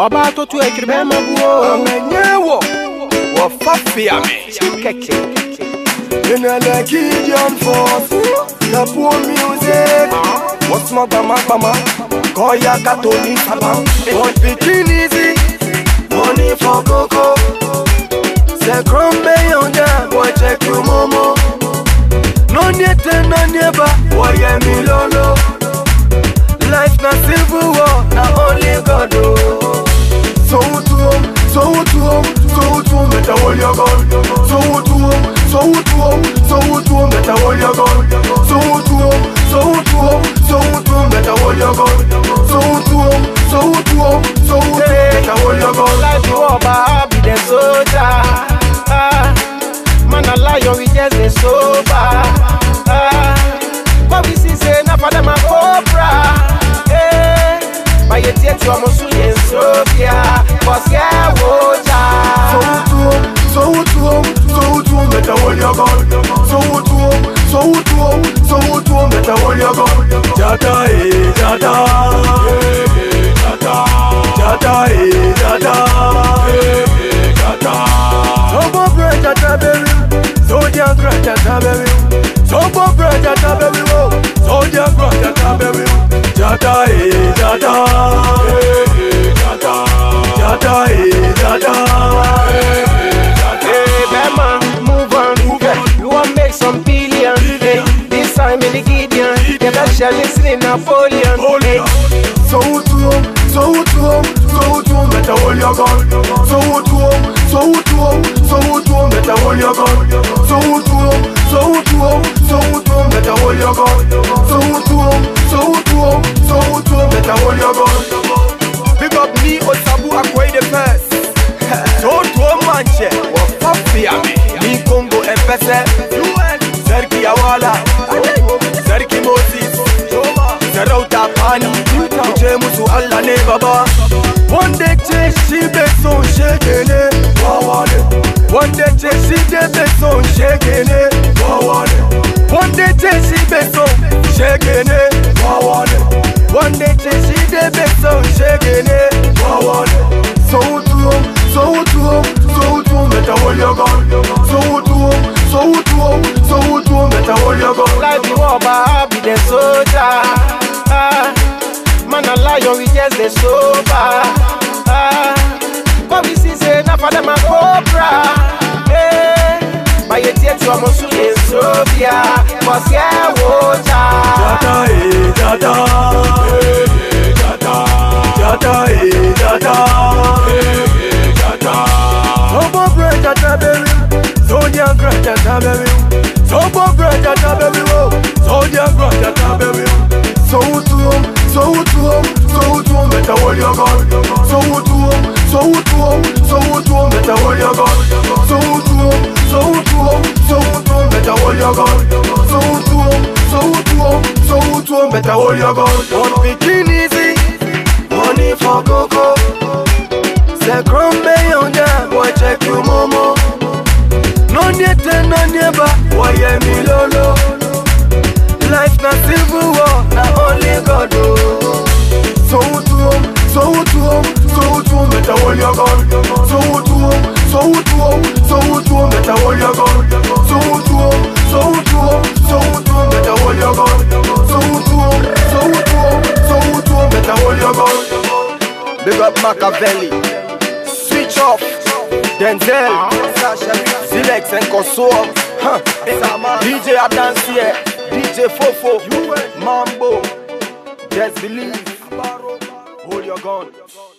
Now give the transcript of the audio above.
Oba to ekribe mabuo amenyewo wo fafia me keke in a Gideon force the poor music what's my mama koya katoni sabam want begin easy money for coco se crombe yonja boy check you momo no niete no neba boy mi lolo life na civil war na only God oh. So to meta hold your gun. So to meta hold your gun. So to meta hold your gun. So meta hold your gun. Life you over be the soldier. Man a lion we just the sober. What we see say na for them a cobra. By your teeth you almost in Sophia. Cause yeah woja. So to meta hold your gun. So to meta hold your gun. Jada jada jada Sobo bread jada baby. Soldier bread jada baby. Sobo bread jada baby. Soldier bread jada baby. Jada Hey Bema, move on. You want make some billion. Hey, this time in the Gideon. Get that shell listening Napoleon. Hey. So to meta hold your gun. So to meta hold your gun. So to meta hold your gun. So to meta hold your gun. Pick up me Osabu Akwe the first. So to manche wa fafia me Congo FSF Serki Awala Serki Moses Sarauta Pani Uche musu Allah ne baba. One day she be so shaking it. One day she be so shaking it. One day she be so shaking it. One day she be so shaking it. So to meta hold your gun. So to meta hold your gun. Life you over be the soldier. Man a lion we just the sober. What we see say na for them a cobra. By your teeth you almost in Sophia. Cause yeah woja. Jada Sobo bread jada baby. Soldier bread jada baby. Sobo bread jada baby. Soldier bread jada baby. So to meta hold your gun. So to meta hold your gun. So to meta hold your gun. So to meta hold your gun. Don't begin easy. Money for coco. Se crombe yonja boy check you momo. No niete no neba boy mi lolo. Life na civil war na only God oh. So to meta hold your gun. So to meta hold your gun. So to meta hold your gun. So to meta hold your gun. Big up Machiavelli, Switch Off, Denzel, Zilex and Koso, DJ Adansier, DJ Fofo, Mambo, just believe, hold your gun.